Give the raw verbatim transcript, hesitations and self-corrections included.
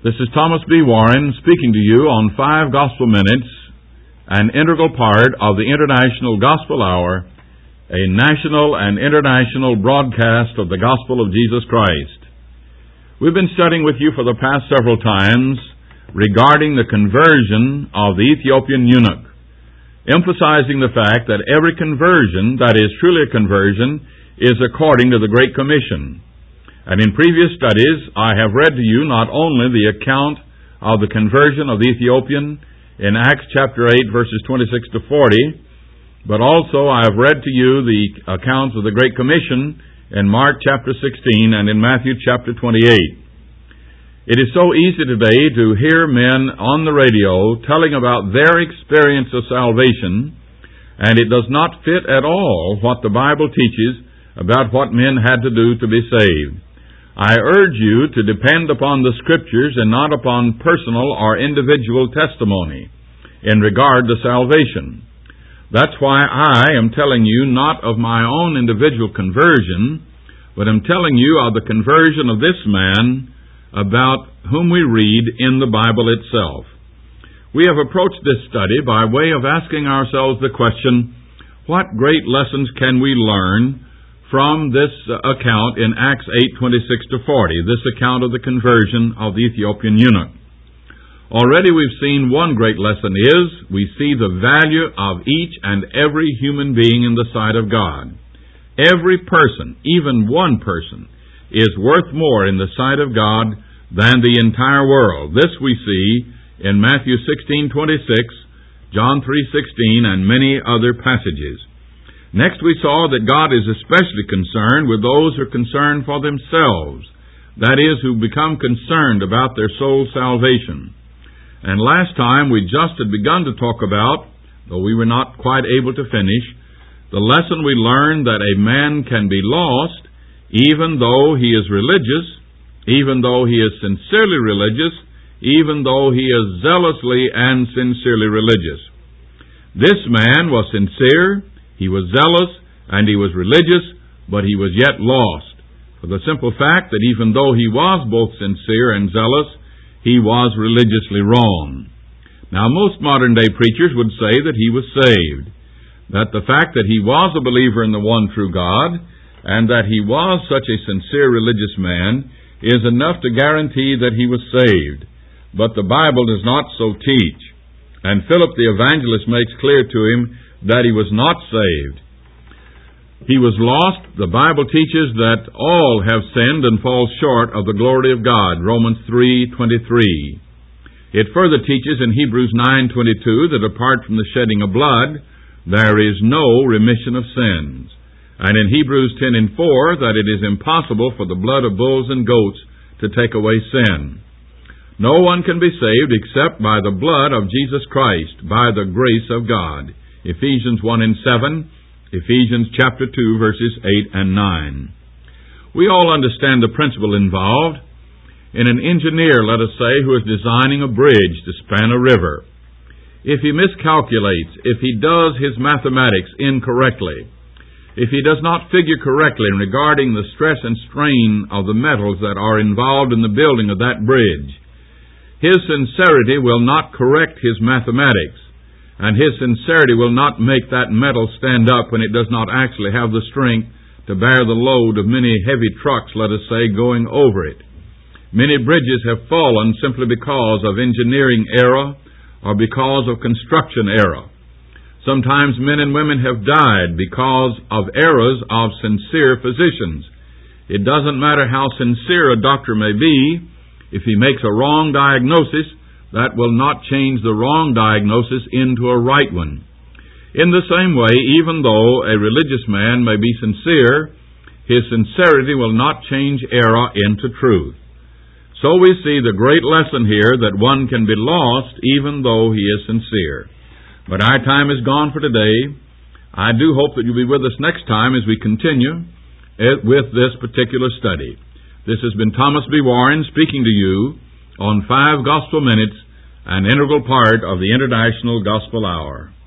This is Thomas B. Warren speaking to you on Five Gospel Minutes, an integral part of the International Gospel Hour, a national and international broadcast of the Gospel of Jesus Christ. We've been studying with you for the past several times regarding the conversion of the Ethiopian eunuch, emphasizing the fact that every conversion that is truly a conversion is according to the Great Commission. And in previous studies, I have read to you not only the account of the conversion of the Ethiopian in Acts chapter eight, verses twenty-six to forty, but also I have read to you the accounts of the Great Commission in Mark chapter sixteen and in Matthew chapter twenty-eight. It is so easy today to hear men on the radio telling about their experience of salvation, and it does not fit at all what the Bible teaches about what men had to do to be saved. I urge you to depend upon the Scriptures and not upon personal or individual testimony in regard to salvation. That's why I am telling you not of my own individual conversion, but I'm telling you of the conversion of this man about whom we read in the Bible itself. We have approached this study by way of asking ourselves the question, what great lessons can we learn from this account in Acts eight, twenty-six to forty, this account of the conversion of the Ethiopian eunuch? Already we've seen one great lesson is, we see the value of each and every human being in the sight of God. Every person, even one person, is worth more in the sight of God than the entire world. This we see in Matthew sixteen, twenty-six, John three, sixteen, and many other passages. Next we saw that God is especially concerned with those who are concerned for themselves, that is, who become concerned about their soul salvation. And last time we just had begun to talk about, though we were not quite able to finish, the lesson we learned that a man can be lost even though he is religious, even though he is sincerely religious, even though he is zealously and sincerely religious. This man was sincere, he was zealous, and he was religious, but he was yet lost, for the simple fact that even though he was both sincere and zealous, he was religiously wrong. Now, most modern-day preachers would say that he was saved, that the fact that he was a believer in the one true God, and that he was such a sincere religious man, is enough to guarantee that he was saved. But the Bible does not so teach, and Philip the evangelist makes clear to him that he was not saved. He was lost. The Bible teaches that all have sinned and fall short of the glory of God, Romans three twenty-three. It further teaches in Hebrews nine twenty-two that apart from the shedding of blood, there is no remission of sins. And in Hebrews ten and four, that it is impossible for the blood of bulls and goats to take away sin. No one can be saved except by the blood of Jesus Christ, by the grace of God. Ephesians one and seven, Ephesians chapter two, verses eight and nine. We all understand the principle involved. In an engineer, let us say, who is designing a bridge to span a river, if he miscalculates, if he does his mathematics incorrectly, if he does not figure correctly regarding the stress and strain of the metals that are involved in the building of that bridge, his sincerity will not correct his mathematics, and his sincerity will not make that metal stand up when it does not actually have the strength to bear the load of many heavy trucks, let us say, going over it. Many bridges have fallen simply because of engineering error or because of construction error. Sometimes men and women have died because of errors of sincere physicians. It doesn't matter how sincere a doctor may be, if he makes a wrong diagnosis, that will not change the wrong diagnosis into a right one. In the same way, even though a religious man may be sincere, his sincerity will not change error into truth. So we see the great lesson here that one can be lost even though he is sincere. But our time is gone for today. I do hope that you'll be with us next time as we continue with this particular study. This has been Thomas B. Warren speaking to you on Five Gospel Minutes, an integral part of the International Gospel Hour.